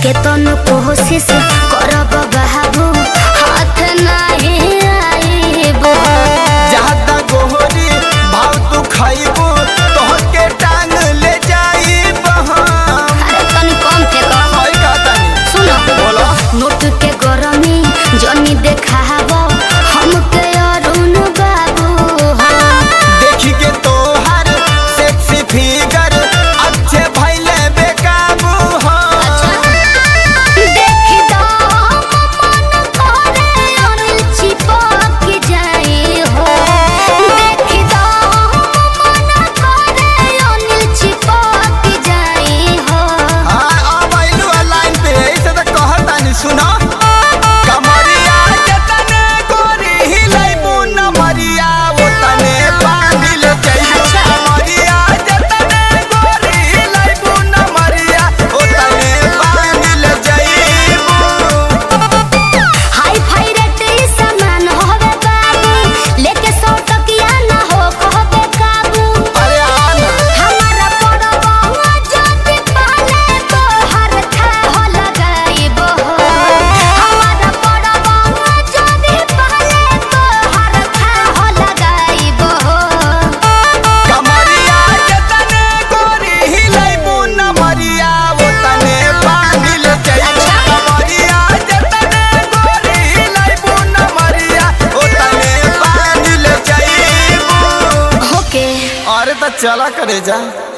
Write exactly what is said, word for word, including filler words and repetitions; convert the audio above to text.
केतन कोशिश करब बहाबू हाथ नहीं आईबो ज्यादा गोहरी भाव तू खाइबो तोहके टांग ले जाइबो अरे तनी कम फेंको होई का तनी सुनो बोलो नोट के गरमी जनी देखाबो हमके अरुण बाबू हो देखी के तोहर सेक्सी फिगर अच्छे भइले बेकाबू हो देखी दो मन करे अनिल चिपक जाई हो देखी दो मन करे अनिल चिपक जाई हो हां अब आइलू लाइन पे ऐसे तो कहत तानी सुनो कमरिया जतने गोरी हिलैबू न मरिया वो तने पानी ले जाइबू कमरिया जतने गोरी हिलैबू न मरिया वो तने पानी ले जाइबू हाई फाई रेट ई सामान होवे बाबू लेके सौ टकिया ना हो कहबे काबू अरे आना हमारा पड़वा जदी पाले तो हर था हो लगाइबो हमारा पड़वा जदी पाले तो हर था हो लगाइबो कमरिया जतने गोरी हिलैबू न मरिया वो तने पानी ले जाइबू कमरिया जतने गोरी हिलैबू न मरिया वो तने पानी ले जाइबू ओके अरे तो चला करे जा।